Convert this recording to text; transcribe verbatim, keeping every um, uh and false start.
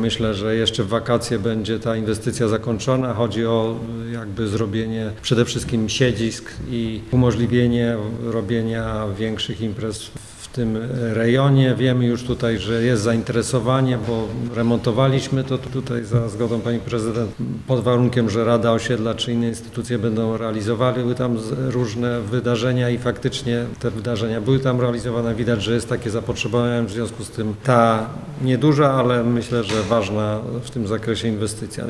Myślę, że jeszcze w wakacje będzie ta inwestycja zakończona. Chodzi o jakby zrobienie przede wszystkim siedzisk i umożliwienie robienia większych imprez w tym rejonie. Wiemy już tutaj, że jest zainteresowanie, bo remontowaliśmy to tutaj za zgodą pani prezydent pod warunkiem, że Rada Osiedla czy inne instytucje będą realizowały tam różne wydarzenia i faktycznie te wydarzenia były tam realizowane. Widać, że jest takie zapotrzebowanie, w związku z tym ta nieduża, ale myślę, że ważna w tym zakresie inwestycja.